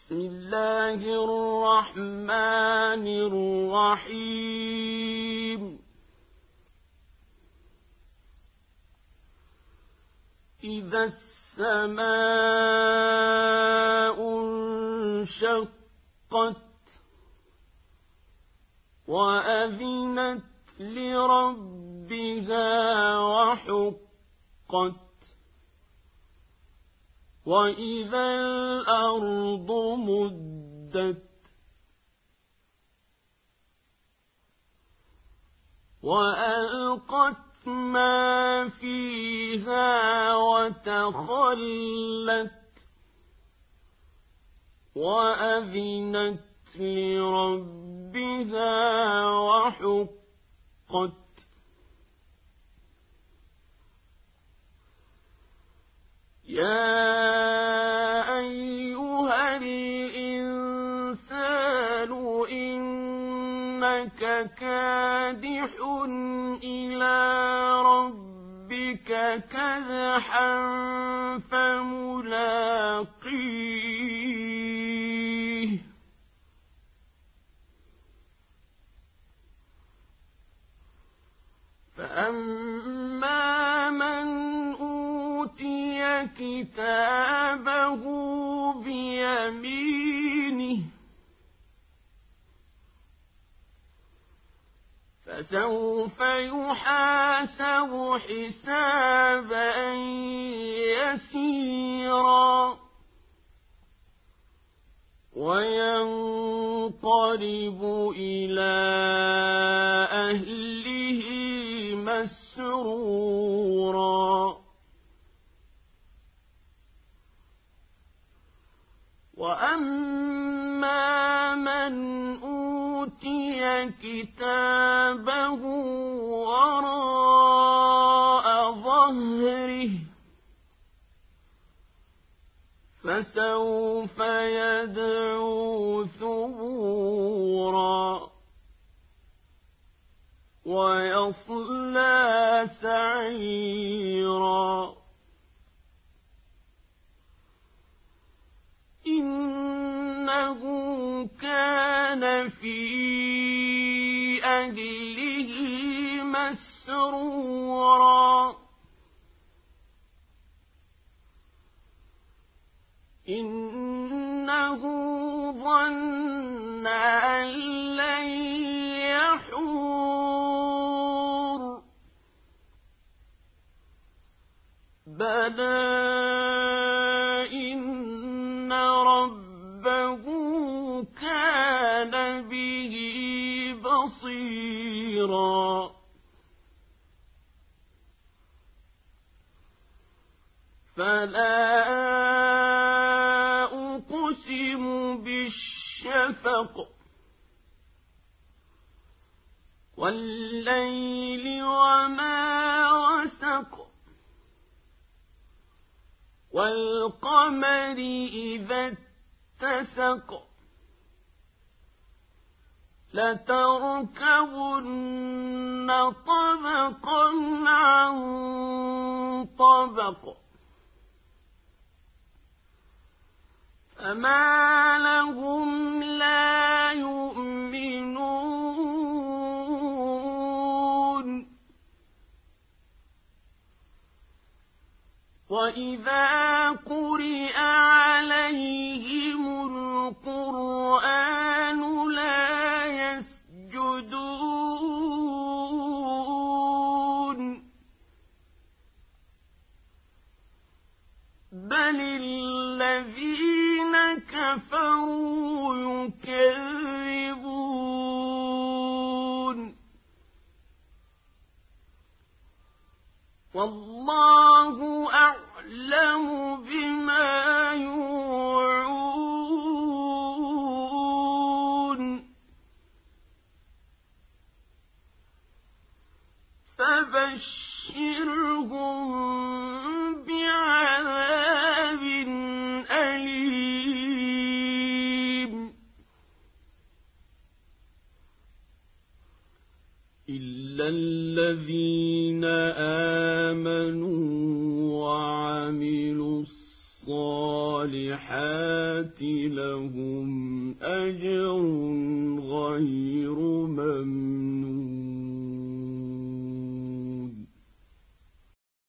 بسم الله الرحمن الرحيم إذا السماء انشقت وأذنت لربها وحقت وإذا الأرض مدت وألقت ما فيها وتخلت وأذنت لربها وحقت يا أيها الإنسان إنك كادح إلى ربك كدحا فملاقيه فأما من أوتي كتابه بيمينه فسوف يحاسب حسابا يسيرا وينقلب إلى أهله مسرورا وأما من أوتي كتابه وراء ظهره فسوف يدعو ثبورا ويصلى سعيرا إنه كان في أهله مسرورا إنه ظن أن لن يحور بلى إن ربه كان به بصيرا فلا أقسم بالشفق والليل وما وسق والقمر إذا اتسق لتركبن طبقا عن طبق فما لهم لا يؤمنون وإذا قرئ عليهم القرآن لا يسجدون بل الذين كفروا يكذبون والله أعلم بما يوعون فبشرهم بعذاب أليم إلا الذين آمنوا وعملوا الصالحات لهم